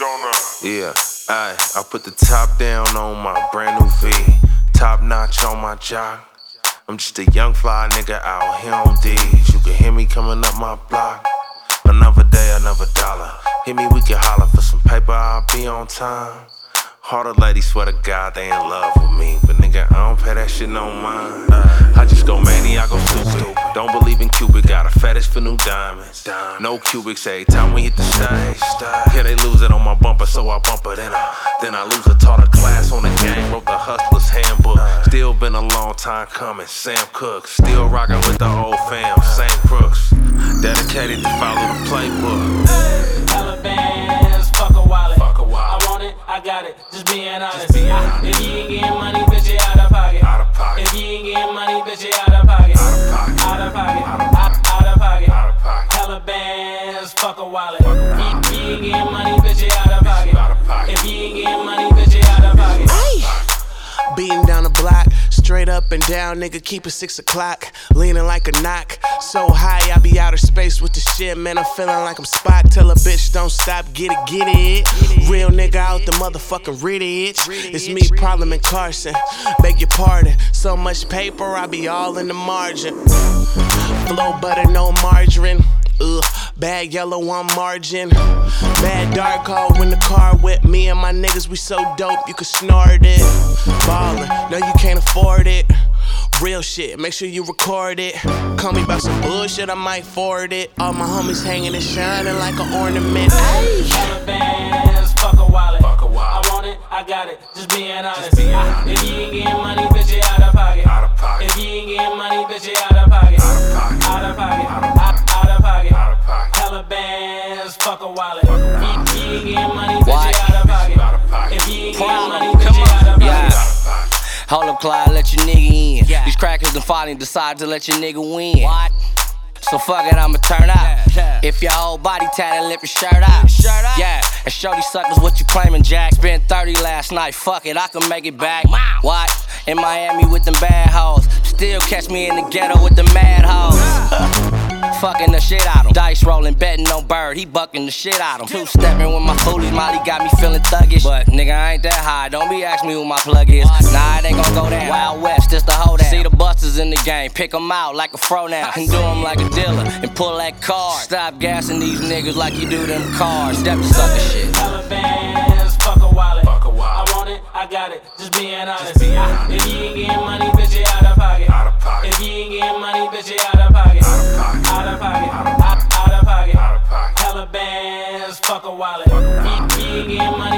Yeah, I put the top down on my brand new V. Top notch on my jock. I'm just a young fly nigga out here on D's. You can hear me coming up my block. Another day, another dollar. Hit me, we can holler for some paper, I'll be on time. All the ladies swear to God they in love with me, but nigga, I don't pay that shit no mind. I just go mania, I go stupid. Don't believe in Cupid, got a fetish for new diamonds. No cubics every time we hit the stage. Yeah, they lose it on my bumper, so I bump it. Then I lose a taught a class on the game, wrote the hustler's handbook. Still been a long time coming, Sam Cooke. Still rockin' with the old fam, same crooks. Dedicated to follow the playbook. Hella bands, fuck a wallet. I want it, I got it, just being honest. If you ain't getting money, bitch, you out of pocket. If you ain't getting money, bitch, you out of pocket. Out of pocket. Hella bands, fuck a wallet. If you ain't getting money, bitch, you out of pocket. If you ain't getting money, bitch, you out of pocket. Beating down the block, straight up and down, nigga, keep it 6 o'clock. Leaning like a knock, so high, I be outer space with the shit, man, I'm feeling like I'm Spock. Tell a bitch don't stop, get it. Real nigga out the motherfucking Ridge. It's me, Parliament Carson, beg your pardon. So much paper, I be all in the margin. Flow butter, no margarine. Bad yellow on margin. Bad dark hole in the car with me and my niggas, we so dope you can snort it. Ballin', no you can't afford it. Real shit, make sure you record it. Call me about some bullshit, I might forward it. All my homies hanging and shining like an ornament. Hella bands, fuck a wallet. I want it, I got it, just being honest. If you ain't getting money, bitch, you out of pocket. If you ain't getting money, bitch, you out of pocket. Out of pocket. Hella bands, fuck a wallet. If you ain't getting money, bitch, you out of pocket. If you ain't getting money, bitch, you out of pocket. Hold up, Clyde, let your nigga in. These crackers done finally decide to let your nigga win. What? So fuck it, I'ma turn out. If your whole body tatted, lift your shirt out. Yeah, and show these suckers what you claiming, Jack. Spent 30 last night, fuck it, I can make it back. What? In Miami with them bad hoes. Still catch me in the ghetto with the mad hoes. Fucking the shit out him. Dice rolling, betting on Bird, he bucking the shit out him. Two-stepping with my foolies, Molly got me feeling thuggish. But nigga, I ain't that high, don't be asking me who my plug is. Nah, it ain't gon' go down. Wild West, just the hold down. See the busters in the game, pick them out like a fro now. And do them like a dealer, and pull that card. Stop gassing these niggas like you do them cars. Step to sucker shit. Hella bands, fuck a wallet. I want it, I got it, just being honest. If you ain't getting money, bitch, you out of pocket. If you ain't getting money, bitch, you out of pocket. Out of pocket. Hella bands, fuck a wallet. If you ain't getting money,